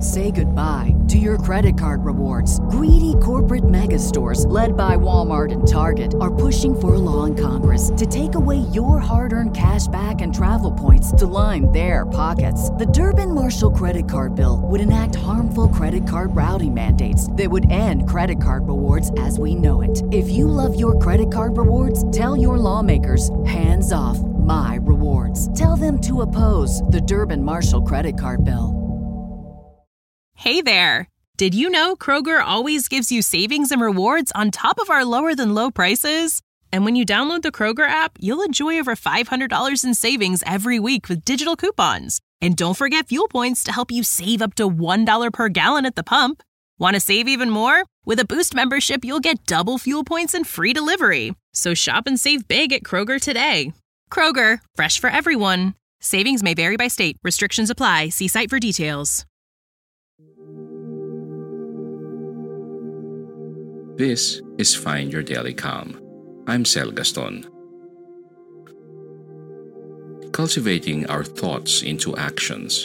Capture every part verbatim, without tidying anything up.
Say goodbye to your credit card rewards. Greedy corporate mega stores, led by Walmart and Target, are pushing for a law in Congress to take away your hard-earned cash back and travel points to line their pockets. The Durbin-Marshall credit card bill would enact harmful credit card routing mandates that would end credit card rewards as we know it. If you love your credit card rewards, tell your lawmakers, hands off my rewards. Tell them to oppose the Durbin-Marshall credit card bill. Hey there! Did you know Kroger always gives you savings and rewards on top of our lower-than-low prices? And when you download the Kroger app, you'll enjoy over five hundred dollars in savings every week with digital coupons. And don't forget fuel points to help you save up to one dollar per gallon at the pump. Want to save even more? With a Boost membership, you'll get double fuel points and free delivery. So shop and save big at Kroger today. Kroger, fresh for everyone. Savings may vary by state. Restrictions apply. See site for details. This is Find Your Daily Calm. I'm Sel Gaston. Cultivating our thoughts into actions.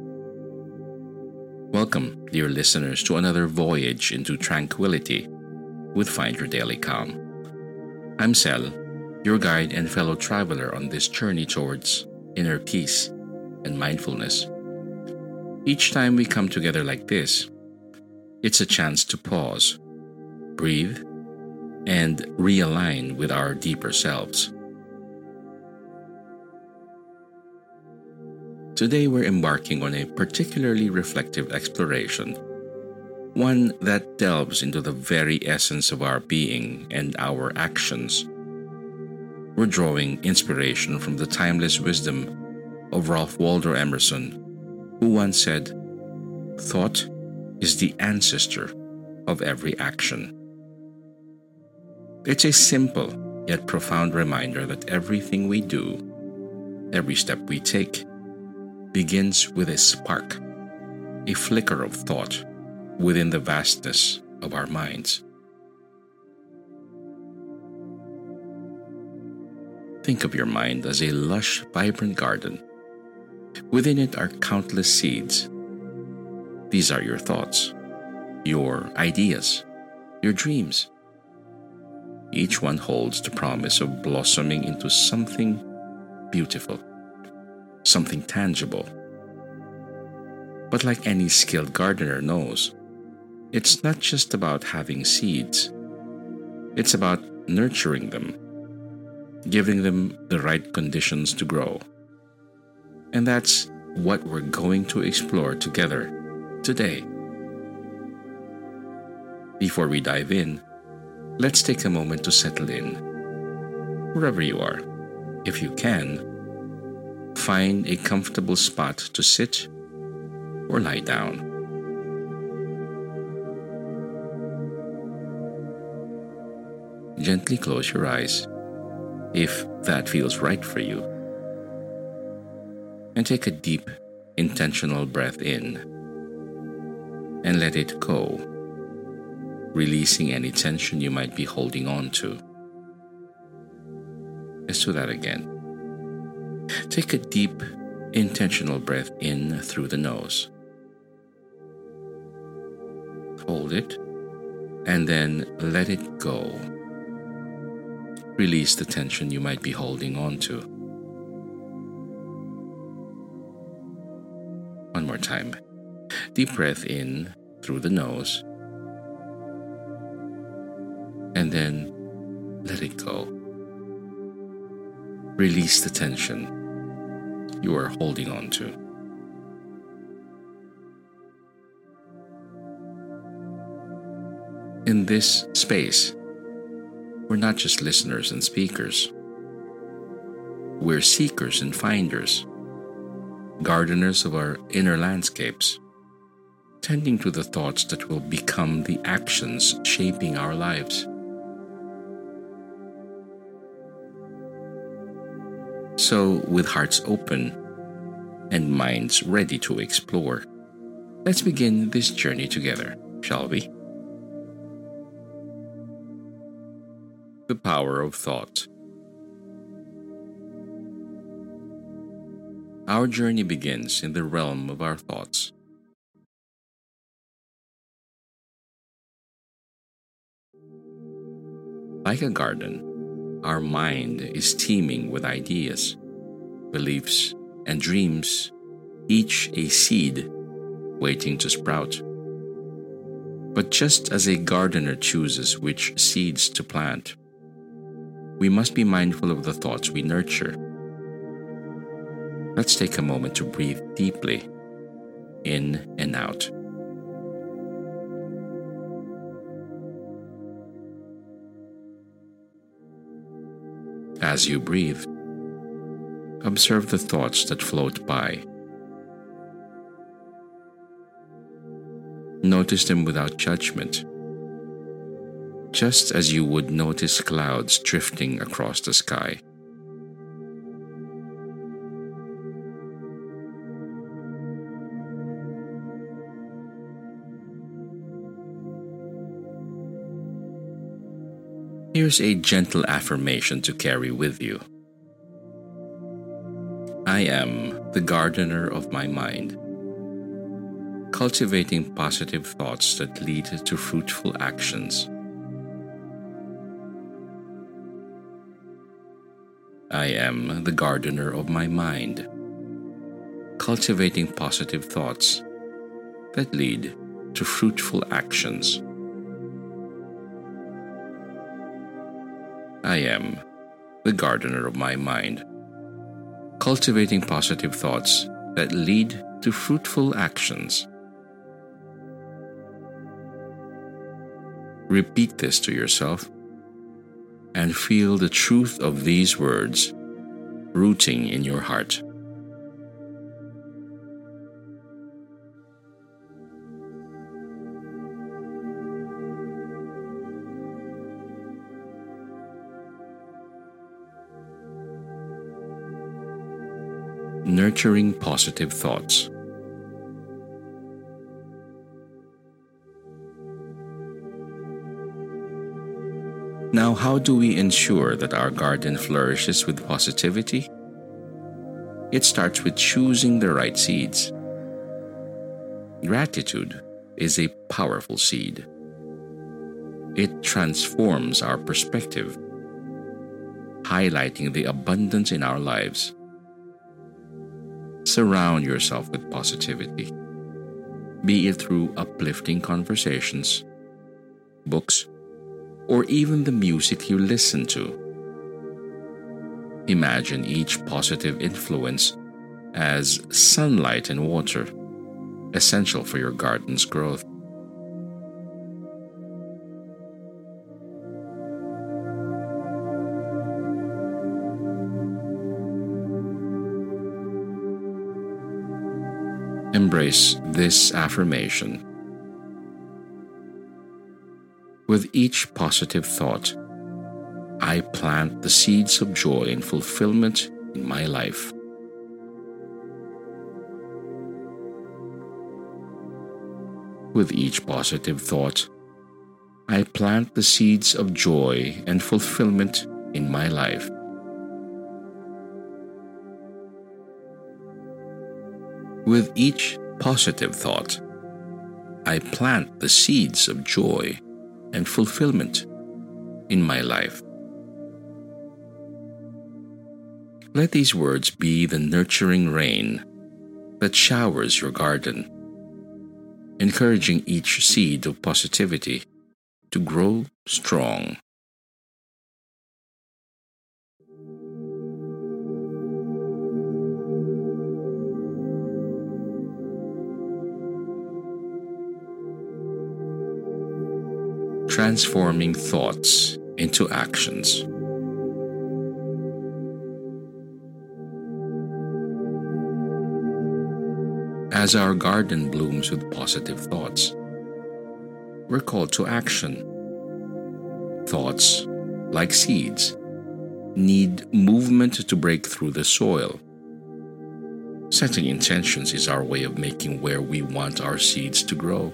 Welcome, dear listeners, to another voyage into tranquility with Find Your Daily Calm. I'm Sel, your guide and fellow traveler on this journey towards inner peace and mindfulness. Each time we come together like this, it's a chance to pause, breathe, and realign with our deeper selves. Today we're embarking on a particularly reflective exploration, one that delves into the very essence of our being and our actions. We're drawing inspiration from the timeless wisdom of Ralph Waldo Emerson, who once said, "Thought is the ancestor of every action." It's a simple yet profound reminder that everything we do, every step we take, begins with a spark, a flicker of thought within the vastness of our minds. Think of your mind as a lush, vibrant garden. Within it are countless seeds. These are your thoughts, your ideas, your dreams. Each one holds the promise of blossoming into something beautiful, something tangible. But like any skilled gardener knows, it's not just about having seeds. It's about nurturing them, giving them the right conditions to grow. And that's what we're going to explore together today. Before we dive in, let's take a moment to settle in. Wherever you are, if you can, find a comfortable spot to sit or lie down. Gently close your eyes, if that feels right for you. And take a deep, intentional breath in and let it go, releasing any tension you might be holding on to. Let's do that again. Take a deep, intentional breath in through the nose. Hold it, and then let it go. Release the tension you might be holding on to. One more time. Deep breath in through the nose, and then let it go. Release the tension you are holding on to. In this space, we're not just listeners and speakers. We're seekers and finders, gardeners of our inner landscapes, tending to the thoughts that will become the actions shaping our lives. So, with hearts open and minds ready to explore, let's begin this journey together, shall we? The power of thought. Our journey begins in the realm of our thoughts. Like a garden, our mind is teeming with ideas, beliefs, and dreams, each a seed waiting to sprout. But just as a gardener chooses which seeds to plant, we must be mindful of the thoughts we nurture. Let's take a moment to breathe deeply, in and out. As you breathe, observe the thoughts that float by. Notice them without judgment, just as you would notice clouds drifting across the sky. Here's a gentle affirmation to carry with you. I am the gardener of my mind, cultivating positive thoughts that lead to fruitful actions. I am the gardener of my mind, cultivating positive thoughts that lead to fruitful actions. I am the gardener of my mind, cultivating positive thoughts that lead to fruitful actions. Repeat this to yourself and feel the truth of these words rooting in your heart. Nurturing positive thoughts. Now, how do we ensure that our garden flourishes with positivity? It starts with choosing the right seeds. Gratitude is a powerful seed. It transforms our perspective, highlighting the abundance in our lives. Surround yourself with positivity, be it through uplifting conversations, books, or even the music you listen to. Imagine each positive influence as sunlight and water, essential for your garden's growth. Embrace this affirmation. With each positive thought, I plant the seeds of joy and fulfillment in my life. With each positive thought, I plant the seeds of joy and fulfillment in my life. With each positive thought, I plant the seeds of joy and fulfillment in my life. Let these words be the nurturing rain that showers your garden, encouraging each seed of positivity to grow strong. Transforming thoughts into actions. As our garden blooms with positive thoughts, we're called to action. Thoughts, like seeds, need movement to break through the soil. Setting intentions is our way of making where we want our seeds to grow.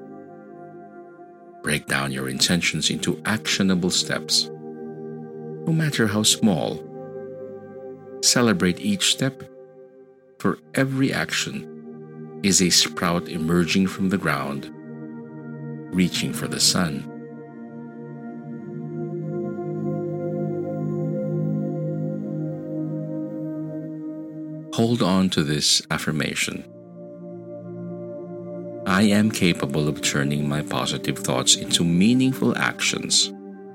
Break down your intentions into actionable steps, no matter how small. Celebrate each step, for every action is a sprout emerging from the ground, reaching for the sun. hold on to this affirmation. I am capable of turning my positive thoughts into meaningful actions.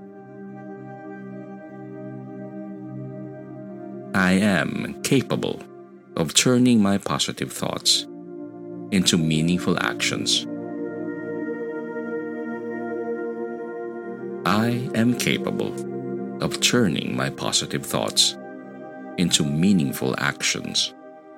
I am capable of turning my positive thoughts into meaningful actions. I am capable of turning my positive thoughts into meaningful actions.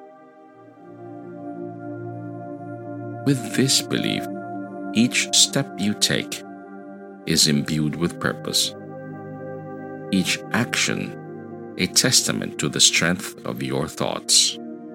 With this belief, each step you take is imbued with purpose. Each action a testament to the strength of your thoughts.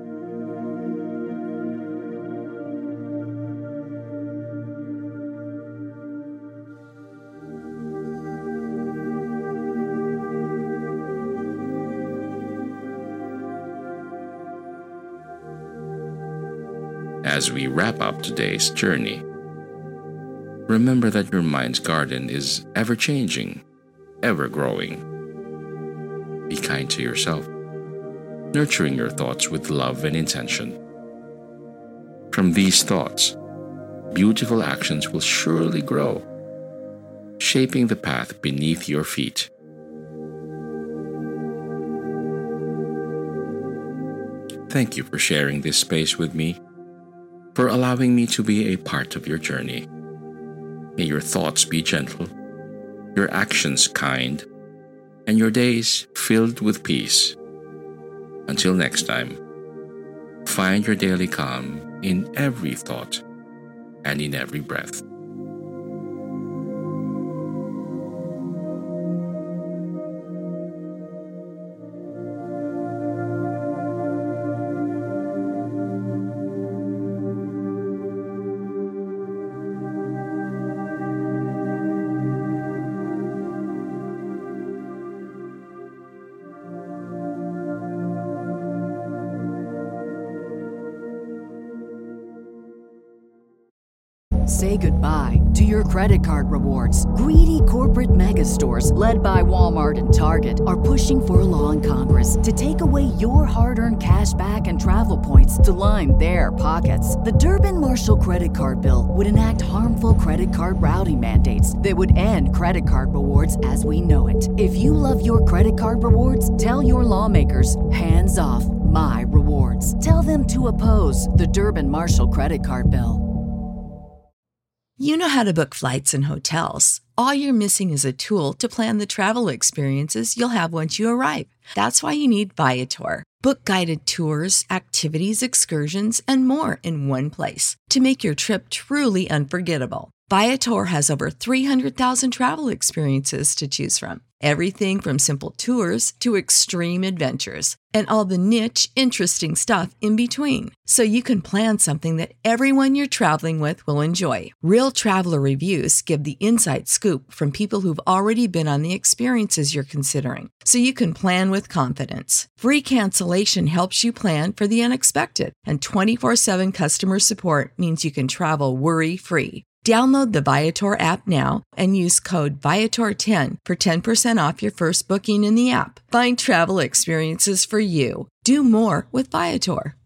As we wrap up today's journey, remember that your mind's garden is ever-changing, ever-growing. Be kind to yourself, nurturing your thoughts with love and intention. From these thoughts, beautiful actions will surely grow, shaping the path beneath your feet. Thank you for sharing this space with me, for allowing me to be a part of your journey. May your thoughts be gentle, your actions kind, and your days filled with peace. Until next time, find your daily calm in every thought and in every breath. Say goodbye to your credit card rewards. Greedy corporate mega stores, led by Walmart and Target, are pushing for a law in Congress to take away your hard-earned cash back and travel points to line their pockets. The Durbin-Marshall credit card bill would enact harmful credit card routing mandates that would end credit card rewards as we know it. If you love your credit card rewards, tell your lawmakers, hands off my rewards. Tell them to oppose the Durbin-Marshall credit card bill. You know how to book flights and hotels. All you're missing is a tool to plan the travel experiences you'll have once you arrive. That's why you need Viator. Book guided tours, activities, excursions, and more in one place to make your trip truly unforgettable. Viator has over three hundred thousand travel experiences to choose from. Everything from simple tours to extreme adventures and all the niche, interesting stuff in between. So you can plan something that everyone you're traveling with will enjoy. Real traveler reviews give the inside scoop from people who've already been on the experiences you're considering. So you can plan with confidence. Free cancellation helps you plan for the unexpected. And twenty-four seven customer support means you can travel worry-free. Download the Viator app now and use code Viator ten for ten percent off your first booking in the app. Find travel experiences for you. Do more with Viator.